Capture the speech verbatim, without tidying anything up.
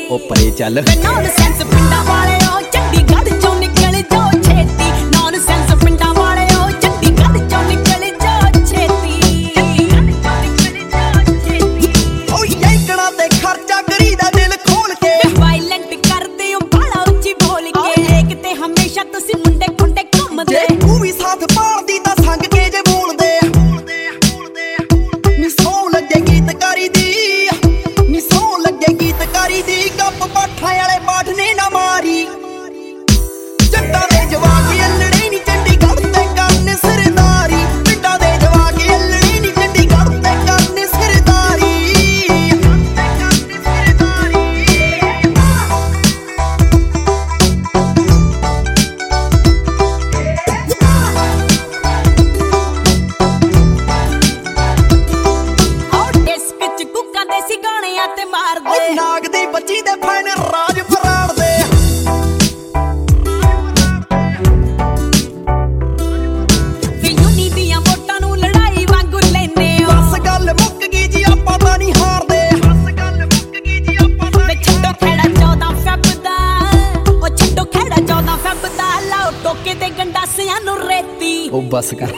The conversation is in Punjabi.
ਉਹ ਪਰੇ ਚੱਲ ਨੌਨਸੈਂਸ ਪਿੰਡਾਂ ਵਾਲਿਓ ਚੰਡੀਗੜ੍ਹ ਚੋਂ ਨਿਕਲ ਜਾਓ ਛੇਤੀ ਨੌਨਸੈਂਸ ਪਿੰਡਾਂ ਵਾਲਿਓ ਚੰਡੀਗੜ੍ਹ ਚੋਂ ਨਿਕਲ ਜਾਓ ਛੇਤੀ ਓ ਯੈਂਕੜਾਂ ਤੇ ਖਰਚਾ ਕਰੀਦਾ ਦਿਲ ਖੋਲ ਕੇ ਵਾਇਲੈਂਟ ਕਰਦੇ ਹੋ ਬਾਲਾ ਉੱਚੀ ਬੋਲ ਕੇ ਕਿਤੇ ਹਮੇਸ਼ਾ ਤੁਸੀਂ ਮੁੰਡੇ ਖੁੰਡੇ ਘੁੰਮਦੇ ਤੂੰ ਵੀ ਸਾਥ ਪਾਲਦੀ ਤਾਂ ਸੰਗ ਕੇ ਜੇ ਬੋਲਦੇ ਨੀ ਸੌ ਲੱਗੇ ਗੀਤਕਾਰੀ ਦੀ ਨੀ ਸੌ ਲੱਗੇ ਗੀਤਕਾਰੀ ਦੀ ਗੱਪ ਪਾਠਾਂ ਵਾਲੇ ਪਾਠ ਨੇ ਨਾ ਮਾਰੀ ਜੱਟਾਂ ਦੇ ਜਵਾਕ ਅਲੜੇ ਨੀ ਚੰਡੀਗੜ੍ਹ ਤੇ ਕਰਨ ਸਰਦਾਰੀ ਪਿੰਡਾਂ ਦੇ ਜਵਾਕ ਅਲੜੇ ਨੀ ਚੰਡੀਗੜ੍ਹ ਤੇ ਕਰਨ ਸਰਦਾਰੀ ਤੇ ਮਾਰਦੇ ਨਾਗ ਦੀ ਬੱਚੀ ਦੇ ਫੈਨ ਰਾਜ ਫਰਾੜਦੇ ਯੂਨੀ ਦੀਆਂ ਵੋਟਾਂ ਨੂੰ ਲੜਾਈ ਵਾਂਗੂ ਲੈਨੇ ਹੋ ਬਸ ਗੱਲ ਮੁੱਕ ਗਈ ਜੀ ਆਪਾਂ ਤਾਂ ਨਹੀਂ ਹਾਰਦੇ ਬਸ ਗੱਲ ਮੁੱਕ ਗਈ ਜੀ ਆਪਾਂ ਤਾਂ ਨਹੀਂ ਛੱਡੋ ਖੇੜਾ ਚੌਦਾਂ ਫੈਬ ਦਾ ਉਹ ਛੱਡੋ ਖੇੜਾ ਚੌਦਾਂ ਫੈਬ ਦਾ ਲਾਓ ਟੋਕੇ ਤੇ ਗੰਡਾਸਿਆਂ ਨੂੰ ਰੇਤੀ ਉਹ ਬਸ ਕਰ